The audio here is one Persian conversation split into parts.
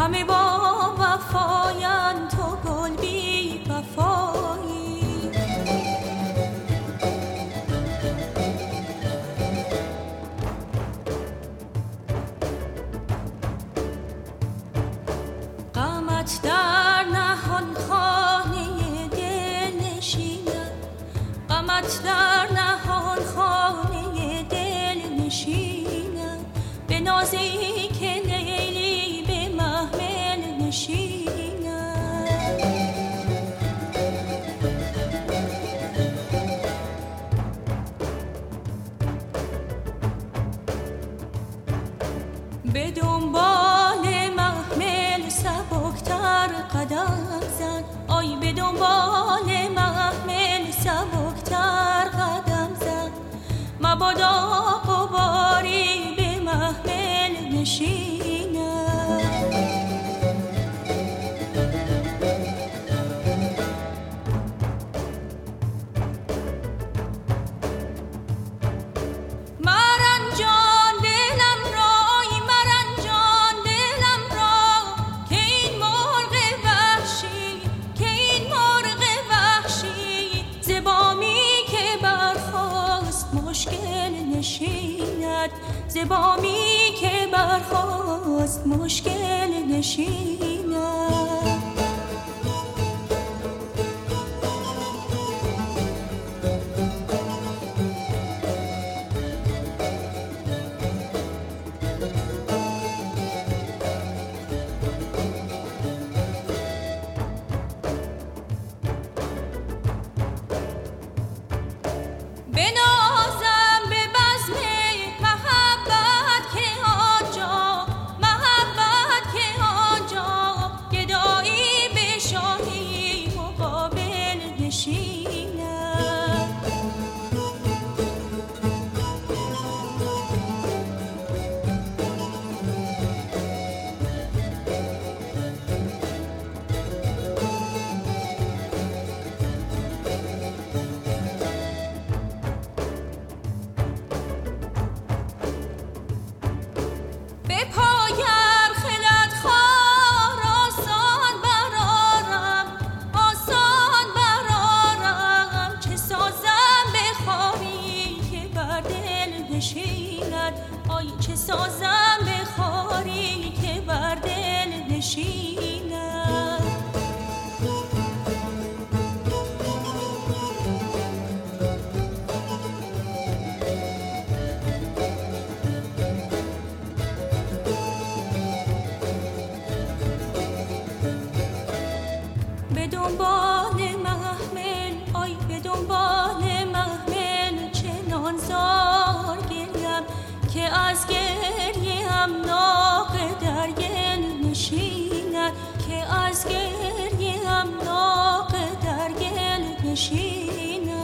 همه با وفایان، تو گل بی وفایی. غمت در نهان خانه دل نشیند، غمت در نهان خانه دل نشیند، به نازی که لیلی به محمل نشیند. به دنبال محمل سبکتر قدم زن، آی به دنبال محمل سبکتر قدم زن، مبادا غباری به محمل نشیند. مرنجان دلم رای، مرنجان دلم را، که این مرغ وحشی، که این مرغ وحشی، ز بامی که برخاست مشکل نشیند، ز بامی که برخاست مشکل نشیند. بنازم به بزم محبت که آنجا، محبت که آنجا، گدایی به شاهی مقابل نشیند. به پایم خلد خوار آسان برارم، آسان برارم، چه سازم به خاری که بر دل نشیند، آی چه سازم به خاری که بر دل نشیند. به دنبال محمل، آی به دنبال محمل، چنان زار گریم که از گریه هم ناق در گل نشیند، که از گریه هم ناق در گل نشیند.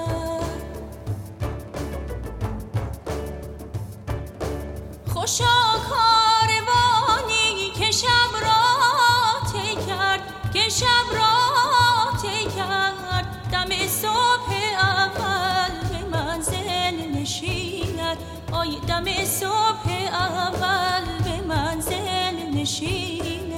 خوشا کاروانی که شب را طی کرد، که شب را طی کرد، دم صبح اول به منزل نشیند، آی دم صبح اول به منزل نشیند.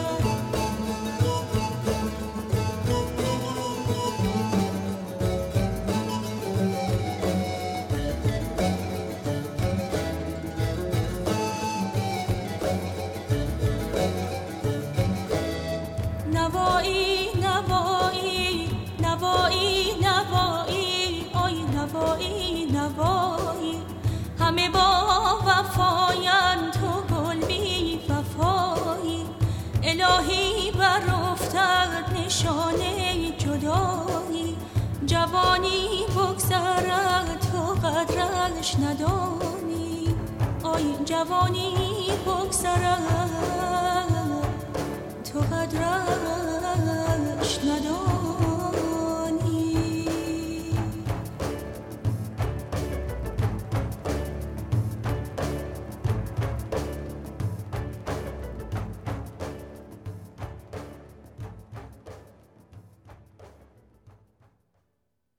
نوایی نوایی نوایی نوایی، آی نوایی نوایی، همه با وفایان، تو گل بی وفایی. الهی بر افتد نشانه جدایی، جوانی بگذرد تو قدرش ندانی، آی جوانی بگذرد تو قدرش ندانی.